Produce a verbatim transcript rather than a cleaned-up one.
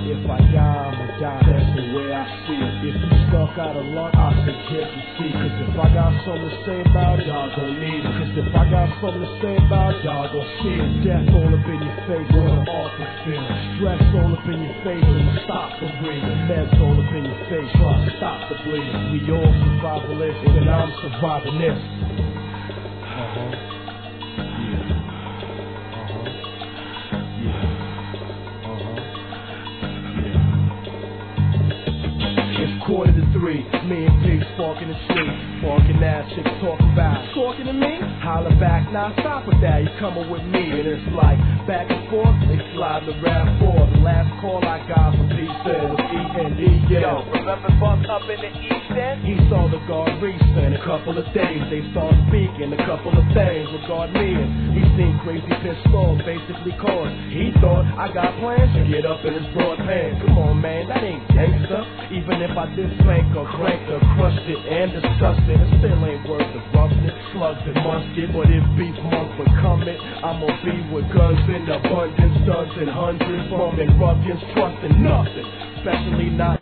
If I die, I'ma die, that's the way I see it. If you stuck out of luck, I suggest you see. Cause if I got something to say about it, y'all gon' need it. Cause if I got something to say about it, y'all gon' see it. Death all up in your face, what an awful feeling. Stress all up in your face, and stop the breathing. Meds all up in your face, try to stop the bleeding. We all survivalists, and I'm surviving this. Uh-huh. Quarter to three, me and P sparking the street, sparking that shit, talk about talking to me, holla back, now stop with that, you coming with me, and it's like back and forth, they slide around for the last call I got from P said was E and E, yeah. Yo, remember Buck up in the East End? He saw the guard recent, a couple of days, they start speaking a couple of things regarding me, and he seemed crazy pissed off, basically cause he thought I got plans to get up in his broad pants. Come on man, that ain't gangsta, even if I dismank or crank or crushed it and discussed it, it still ain't worth the roughness, slugs and musket. But if beef month would come it, I'ma be with guns in abundance, studs and hundreds, bumming ruffians, trusting nothing, especially not